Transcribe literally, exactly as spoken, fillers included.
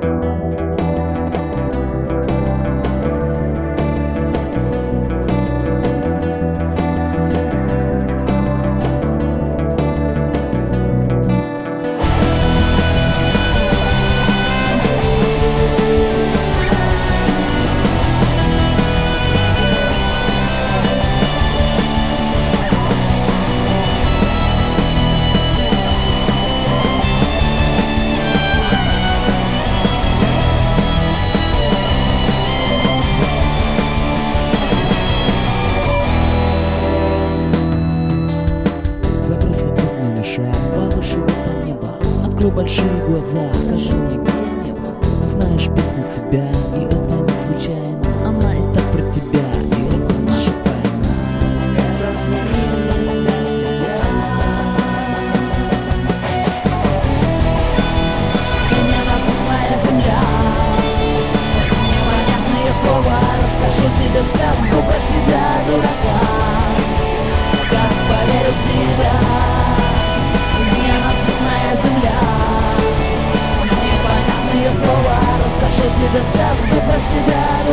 Закрой свободный шаг повыше в это небо. Открой большие глаза, скажи мне, где небо. Узнаешь песню себя, и это не случайно. Она и так про тебя, и это не шипайно. Этот мир для тебя. Ненасытная земля, непонятные слова. Расскажу тебе сказку про себя, дурака. Как поверю в тебя. Ненасытная земля, непонятные слова. Расскажу тебе сказку про себя.